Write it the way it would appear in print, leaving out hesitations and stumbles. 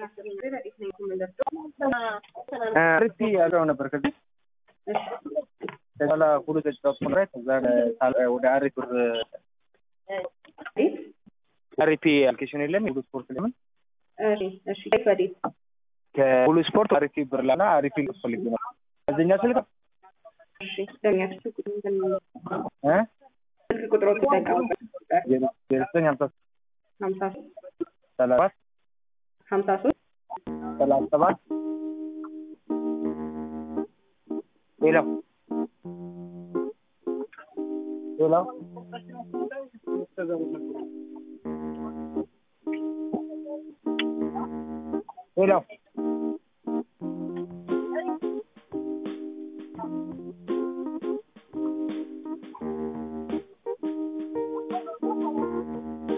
አሪፍ ያለው ነበር ከዚህ ከኋላ ሁሉ ተጫውቶ ነው ከዛ ወደ አሪፍ ብር አሪፍ አፕሊኬሽን የለም ሁሉ ስፖርት ለምን እሺ ከፈዲ ከሁሉ ስፖርት አሪፍ ብር ላና አሪፍ ፈልግ ነው እዚህኛ ስልክ እሺ ደኛችሁ ቁጥሩ ተጠቃሙበት 950 53 37 ሄሎ ሄሎ